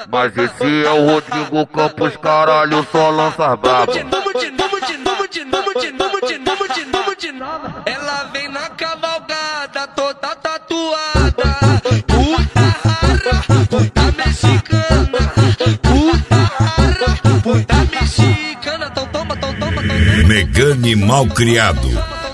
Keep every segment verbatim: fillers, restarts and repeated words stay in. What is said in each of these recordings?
Mas esse é o Rodrigo Campos, caralho, só lança brabo. Ela vem na cavalgada, toda tatuada. Puta rara, puta mexicana. Puta rara, puta mexicana. Tão toma, tão toma, tão toma. Megane Malcriado.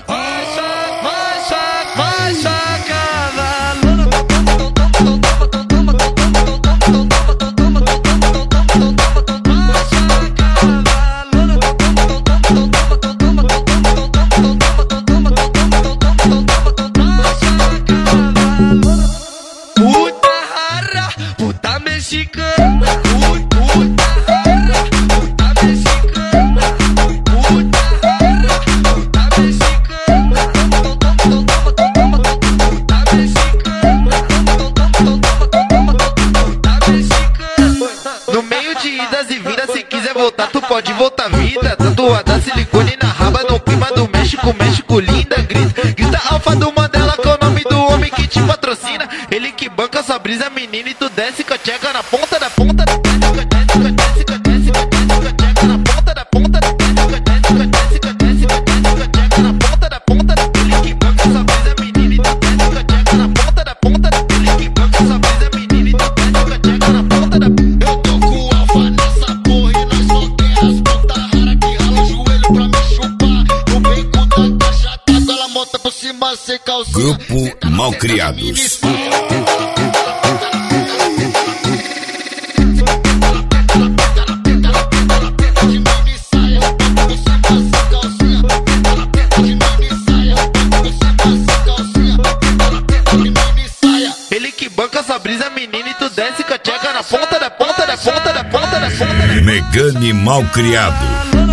Puta mexicana, puta rara, puta mexicana, puta rara, puta mexicana, puta mexicana, puta mexicana. No meio de idas e vindas, se quiser voltar, tu pode voltar vida. Tatuada silicone na raba, no clima do México, México linda, grita, grita alfa do Mandela, que é o nome do homem que te patrocina. Ele que banca sua brisa, menina, e tu desce com a tcheca na ponta da ponta da desce com a desce com a desce com a desce com a tcheca na ponta da ponta da desce com a desce com a desce com a desce com a desce com a tcheca na ponta da ponta da. Ele que banca sua brisa, menina, e tu desce com a tcheca na ponta da ponta da. Ele que banca sua brisa, menina, e tu desce com a tcheca na ponta da. Eu tô com alfa nessa porra e nós só quer as puta rara que rala o joelho pra me chupar. No beco da caixa d'água, ela monta por cima sem calcinha. Grupo Malcriados. Ele que banca essa brisa, menina, e tu desce com a tcheca na ponta da ponta da ponta da ponta da ponta da. Megane Malcriado.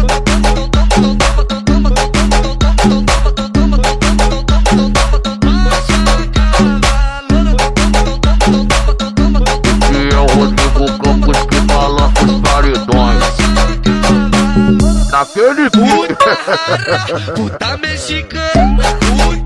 Esse é o Rodrigo Campos que balança os paredões. Naquele puta, puta mexicana, puta